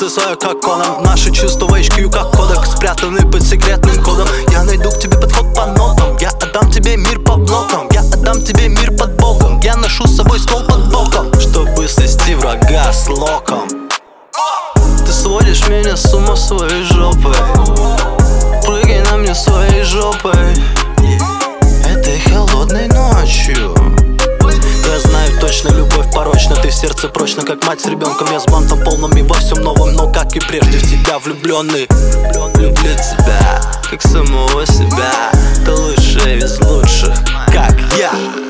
сердце свое как коном. Наши чувства в HQ как кодек, спрятаны под секретным кодом. Я найду к тебе подход по нотам. Я отдам тебе мир по блокам. Я отдам тебе мир под боком. Я ношу с собой ствол под боком, чтобы свести врага с локом. Ты сводишь меня с ума своей жопой. Прыгай на мне своей жопой этой холодной ночью. Я знаю точно, любовь порочна. Ты в сердце прочно, как мать с ребенком. Я с бантом полным и во всем новом, но как и прежде в тебя влюбленный. Люблю тебя, как самого себя. Ты лучшая из лучших, как я.